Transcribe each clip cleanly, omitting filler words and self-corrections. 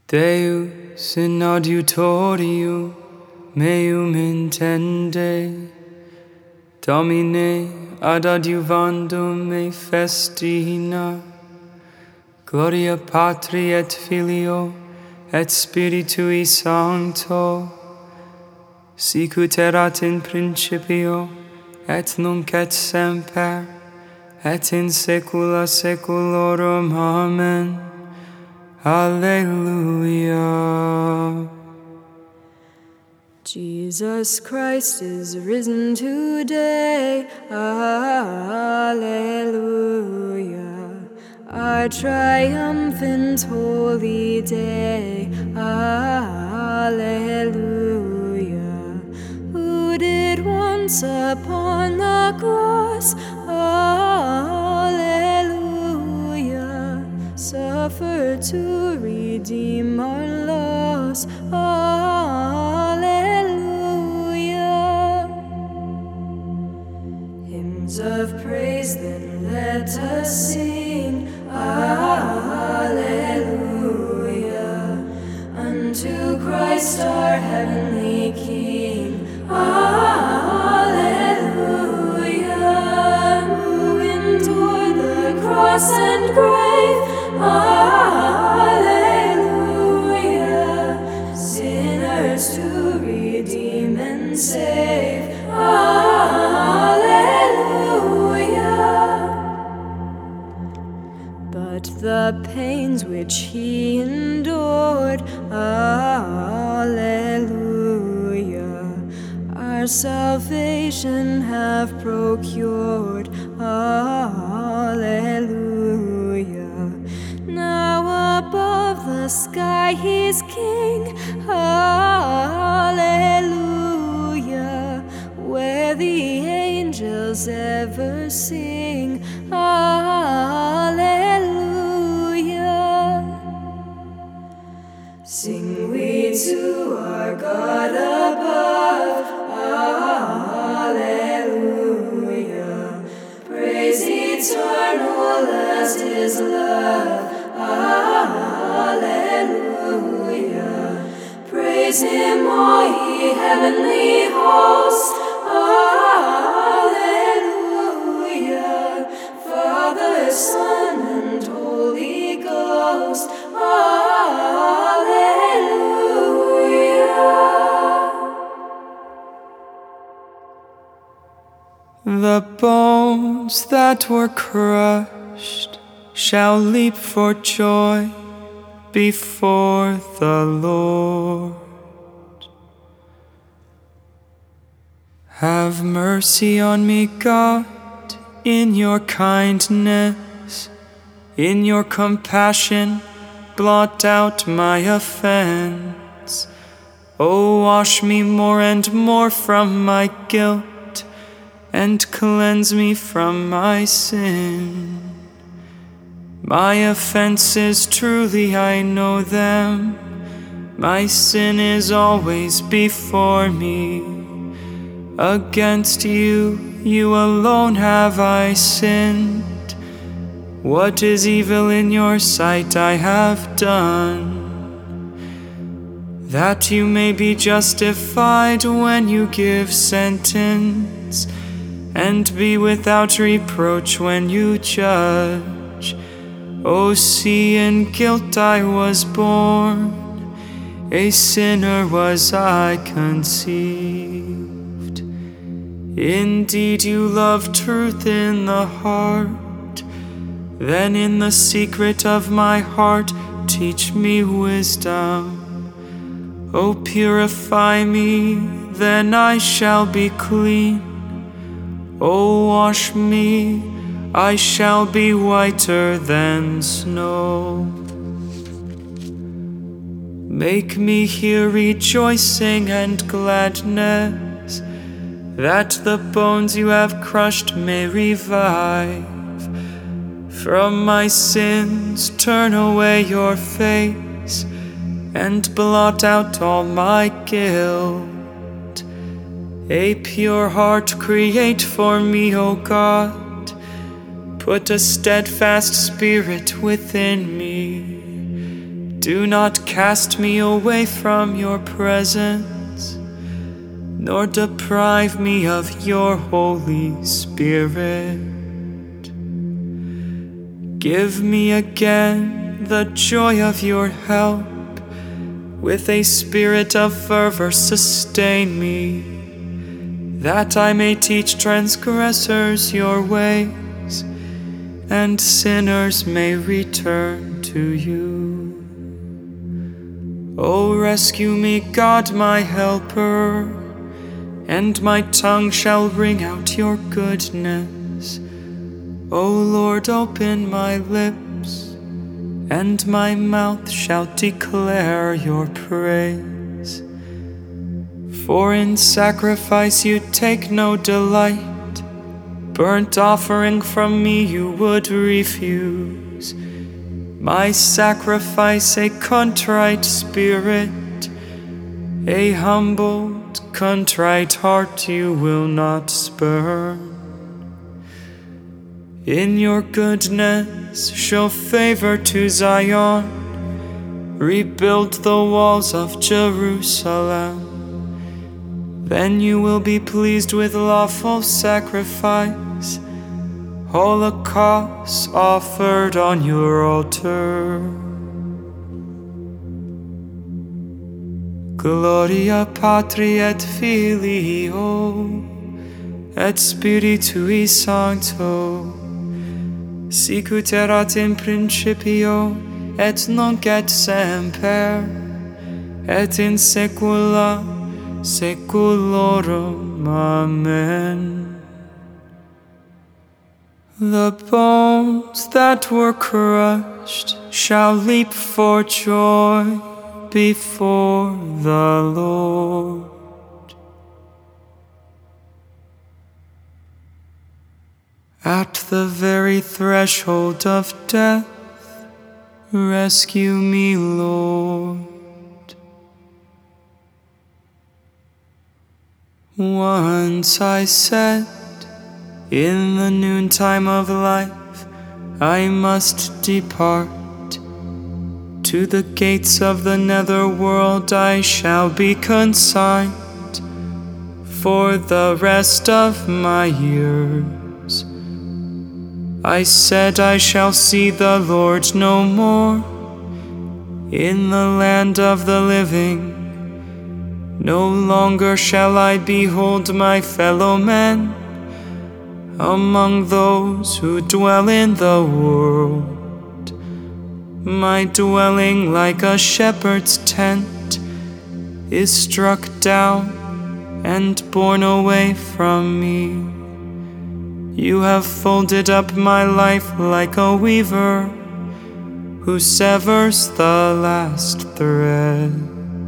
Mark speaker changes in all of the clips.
Speaker 1: Deus in adiutorium meum intende, Domine ad adiuvandum me festina, Gloria Patri et Filio et Spiritui Sancto, sicut erat in principio et nunc et semper et in saecula saeculorum. Amen. Alleluia.
Speaker 2: Jesus Christ is risen today. Alleluia. Our triumphant holy day. Alleluia. Who did once upon the cross, alleluia, suffer to redeem our loss. Alleluia. Hymns of praise then let us sing. Alleluia. Unto Christ our heavenly King. Alleluia. Moving toward the cross and grave. Alleluia. Sinners to redeem and save. Alleluia. But the pains which he endured, alleluia, our salvation have procured. Alleluia. Now above the sky he's king. Alleluia. Where the angels ever sing. Alleluia. Sing we to our God above. Alleluia. Praise eternal as his love. Alleluia. Praise him, all ye heavenly hosts. Alleluia. Father, Son, and Holy Ghost. Alleluia.
Speaker 1: The bones that were crushed shall leap for joy before the Lord. Have mercy on me, God, in your kindness. In your compassion, blot out my offense. Oh, wash me more and more from my guilt, and cleanse me from my sin. My offenses, truly I know them. My sin is always before me. Against you, you alone have I sinned. What is evil in your sight I have done, that you may be justified when you give sentence, and be without reproach when you judge. O see, in guilt I was born, a sinner was I conceived. Indeed, you love truth in the heart. Then in the secret of my heart, teach me wisdom. O purify me, then I shall be clean. O wash me, I shall be whiter than snow. Make me hear rejoicing and gladness, that the bones you have crushed may revive. From my sins turn away your face, and blot out all my guilt. A pure heart create for me, O God. Put a steadfast spirit within me. Do not cast me away from your presence, nor deprive me of your Holy Spirit. Give me again the joy of your help. With a spirit of fervor sustain me, that I may teach transgressors your ways, and sinners may return to you. O rescue me, God, my helper, and my tongue shall ring out your goodness. O Lord, open my lips, and my mouth shall declare your praise. For in sacrifice you take no delight, burnt offering from me you would refuse. My sacrifice a contrite spirit, a humbled, contrite heart you will not spurn. In your goodness show favor to Zion, rebuild the walls of Jerusalem. Then you will be pleased with lawful sacrifice, holocausts offered on your altar. Gloria Patri et Filio et Spiritui Sancto, sicut erat in principio, et nunc et semper, et in saecula saeculorum. Amen. The bones that were crushed shall leap for joy before the Lord. At the very threshold of death, rescue me, Lord. Once I said, in the noontime of life, I must depart. To the gates of the netherworld I shall be consigned for the rest of my years. I said I shall see the Lord no more in the land of the living. No longer shall I behold my fellow men among those who dwell in the world. My dwelling, like a shepherd's tent, is struck down and borne away from me. You have folded up my life like a weaver who severs the last thread.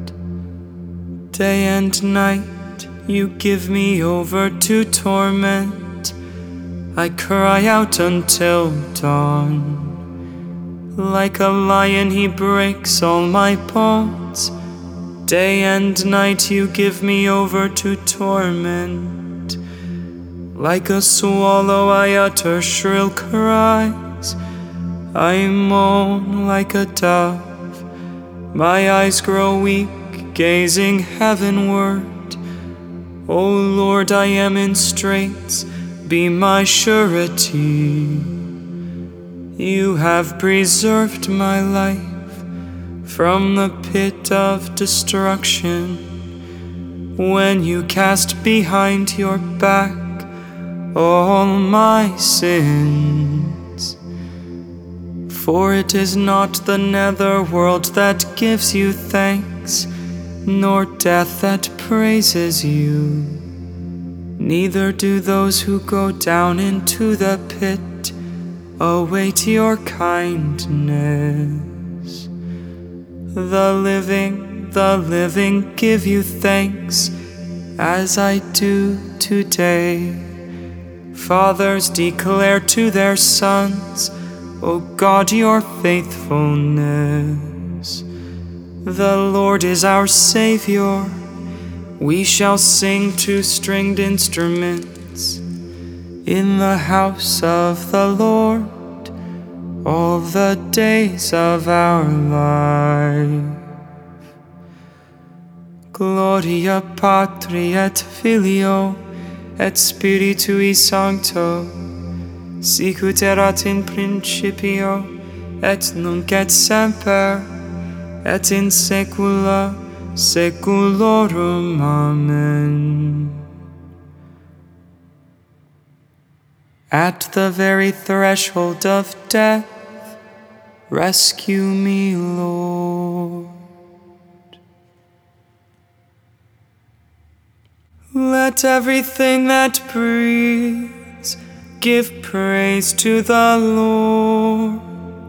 Speaker 1: Day and night you give me over to torment. I cry out until dawn. Like a lion he breaks all my bonds. Day and night you give me over to torment. Like a swallow I utter shrill cries. I moan like a dove. My eyes grow weak, gazing heavenward. O Lord, I am in straits, be my surety. You have preserved my life from the pit of destruction. When you cast behind your back all my sins. For it is not the netherworld that gives you thanks, nor death that praises you. Neither do those who go down into the pit await your kindness. The living give you thanks, as I do today. Fathers declare to their sons, O God, your faithfulness. The Lord is our Savior. We shall sing to stringed instruments in the house of the Lord. all the days of our life. Gloria Patri et Filio et Spiritui Sancto, sicut erat in principio, et nunc et semper, et in saecula saeculorum. Amen. At the very threshold of death, rescue me, Lord. Let everything that breathes give praise to the Lord.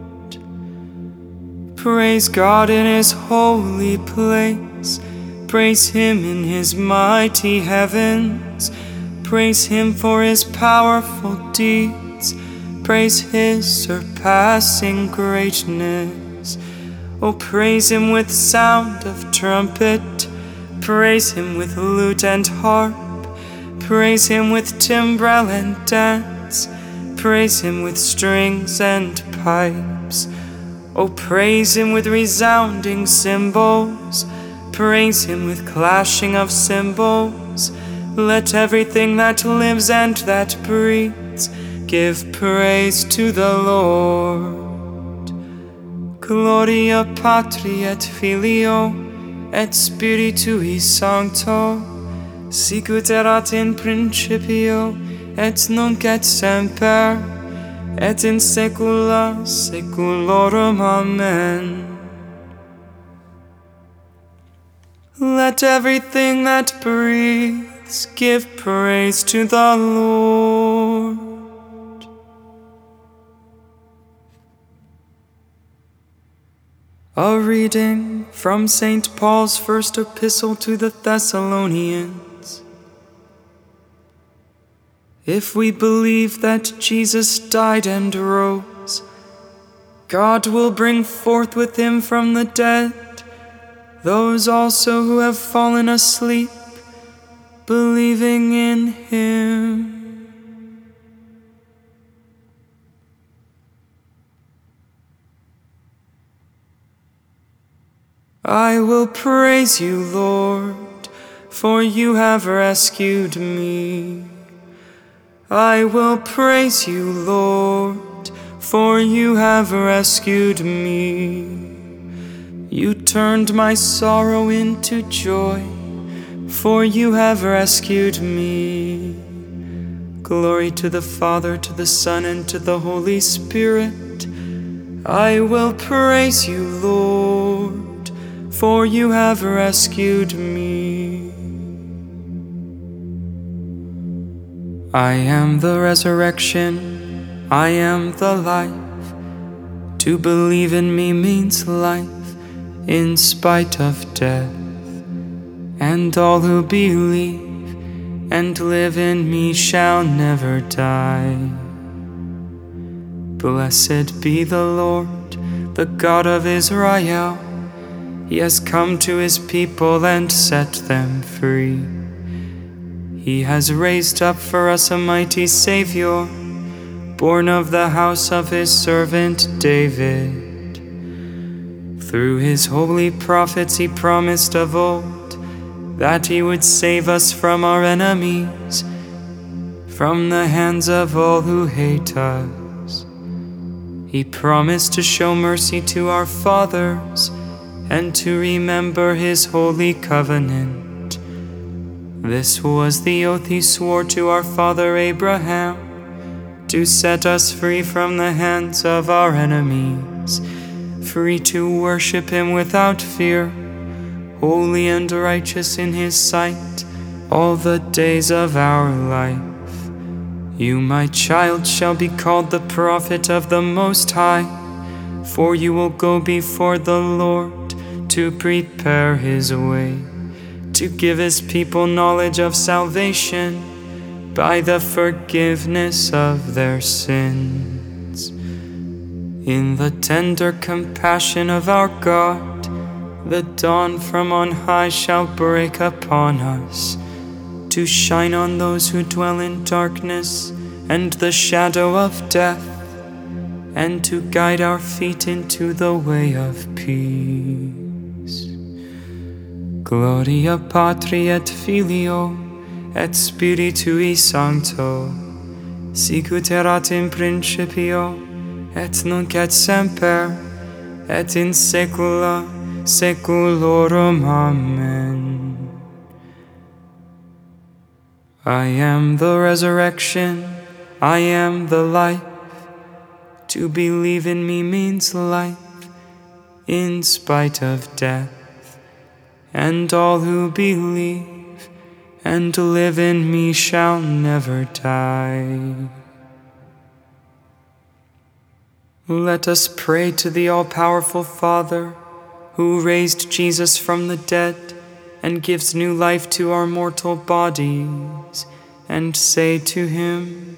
Speaker 1: Praise God in His holy place. Praise Him in His mighty heavens. Praise Him for His powerful deeds. Praise His surpassing greatness. Oh, praise Him with sound of trumpet. Praise Him with lute and harp. Praise Him with timbrel and dance. Praise Him with strings and pipes. Oh, praise Him with resounding cymbals. Praise Him with clashing of cymbals. Let everything that lives and that breathes give praise to the Lord. Gloria Patri et Filio et Spiritui Sancto, sicut erat in principio, et nunc et semper, et in saecula saeculorum. Amen. Let everything that breathes give praise to the Lord. A reading from St. Paul's first epistle to the Thessalonians. If we believe that Jesus died and rose, God will bring forth with Him from the dead those also who have fallen asleep, believing in Him. I will praise you, Lord, for you have rescued me. I will praise you, Lord, for you have rescued me. You turned my sorrow into joy, for you have rescued me. Glory to the Father, to the Son, and to the Holy Spirit. I will praise you, Lord, for you have rescued me. I am the resurrection, I am the life. To believe in me means life in spite of death. And all who believe and live in me shall never die. Blessed be the Lord, the God of Israel. He has come to His people and set them free. He has raised up for us a mighty Savior, born of the house of His servant David. Through His holy prophets He promised of old that He would save us from our enemies, from the hands of all who hate us. He promised to show mercy to our fathers and to remember His holy covenant. This was the oath He swore to our father Abraham, to set us free from the hands of our enemies, free to worship Him without fear, holy and righteous in His sight all the days of our life. You, my child, shall be called the prophet of the Most High, for you will go before the Lord to prepare His way, to give His people knowledge of salvation by the forgiveness of their sins. In the tender compassion of our God, the dawn from on high shall break upon us, to shine on those who dwell in darkness and the shadow of death, and to guide our feet into the way of peace. Gloria Patri et Filio et Spiritui Sancto, sicut erat in principio, et nunc et semper, et in saecula saeculorum. Amen. I am the resurrection, I am the life. To believe in me means life, in spite of death. And all who believe and live in me shall never die. Let us pray to the all-powerful Father, who raised Jesus from the dead and gives new life to our mortal bodies, and say to him,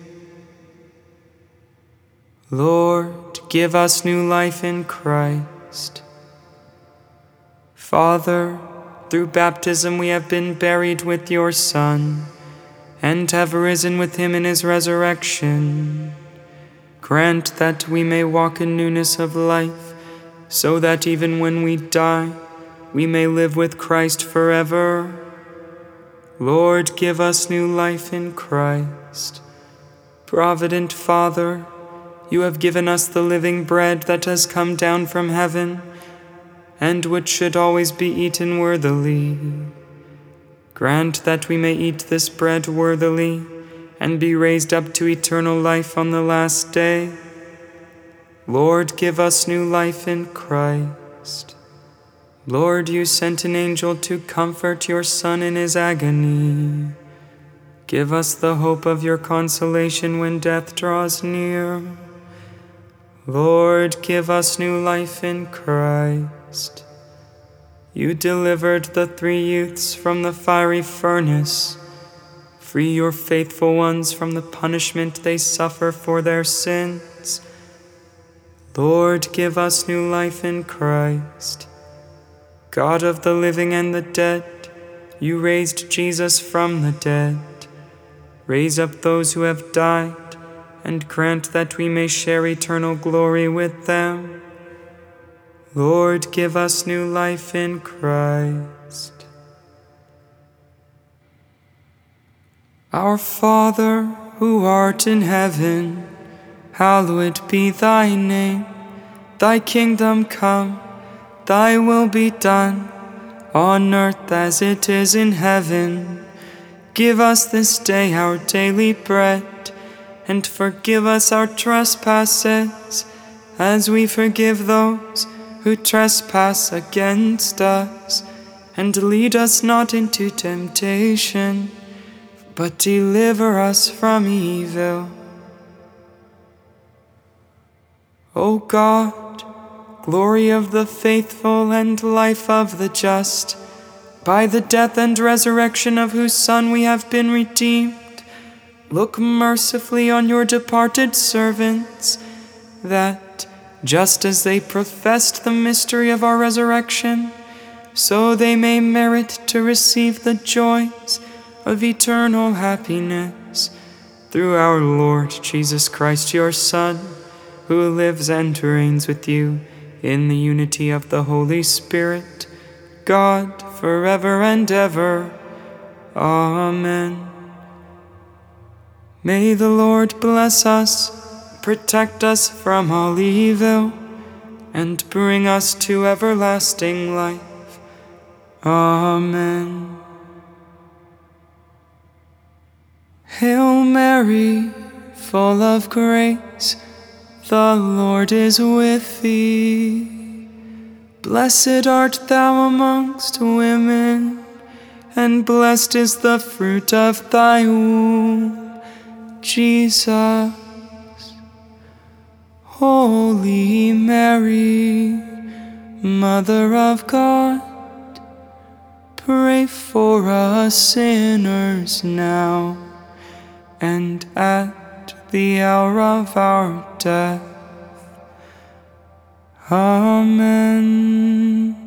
Speaker 1: Lord, give us new life in Christ. Father, through baptism we have been buried with your Son, and have risen with him in his resurrection. Grant that we may walk in newness of life, so that even when we die, we may live with Christ forever. Lord, give us new life in Christ. Provident Father, you have given us the living bread that has come down from heaven, and which should always be eaten worthily. Grant that we may eat this bread worthily, and be raised up to eternal life on the last day. Lord, give us new life in Christ. Lord, you sent an angel to comfort your Son in his agony. Give us the hope of your consolation when death draws near. Lord, give us new life in Christ. You delivered the 3 youths from the fiery furnace. Free your faithful ones from the punishment they suffer for their sins. Lord, give us new life in Christ. God of the living and the dead, you raised Jesus from the dead. Raise up those who have died, and grant that we may share eternal glory with them. Lord, give us new life in Christ. Our Father, who art in heaven, hallowed be thy name. Thy kingdom come, thy will be done, on earth as it is in heaven. Give us this day our daily bread, and forgive us our trespasses, as we forgive those who trespass against us. And lead us not into temptation, but deliver us from evil. O God, glory of the faithful and life of the just, by the death and resurrection of whose Son we have been redeemed, look mercifully on your departed servants, that, just as they professed the mystery of our resurrection, so they may merit to receive the joys of eternal happiness, through our Lord Jesus Christ, your Son, who lives and reigns with you in the unity of the Holy Spirit, God, forever and ever. Amen. May the Lord bless us, protect us from all evil, and bring us to everlasting life. Amen. Hail Mary, full of grace, the Lord is with thee. Blessed art thou amongst women, and blessed is the fruit of thy womb, Jesus. Holy Mary, Mother of God, pray for us sinners now and at the hour of our death. Amen.